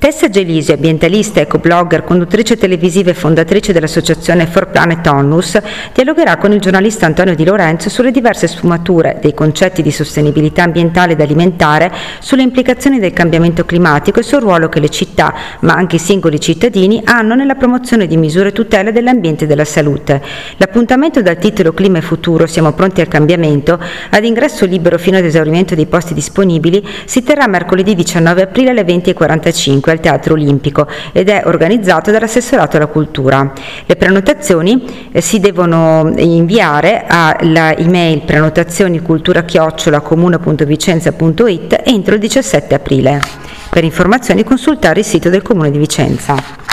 Tessa Gelisi, ambientalista, ecoblogger, conduttrice televisiva e fondatrice dell'associazione For Planet Onlus, dialogherà con il giornalista Antonio Di Lorenzo sulle diverse sfumature dei concetti di sostenibilità ambientale ed alimentare, sulle implicazioni del cambiamento climatico e sul ruolo che le città, ma anche i singoli cittadini, hanno nella promozione di misure tutele dell'ambiente e della salute. L'appuntamento dal titolo Clima e Futuro, siamo pronti al cambiamento, ad ingresso libero fino ad esaurimento dei posti disponibili, si terrà mercoledì 19 aprile alle 20:45 al Teatro Olimpico ed è organizzato dall'Assessorato alla Cultura. Le prenotazioni si devono inviare alla email prenotazionicultura@comune.vicenza.it entro il 17 aprile. Per informazioni consultare il sito del Comune di Vicenza.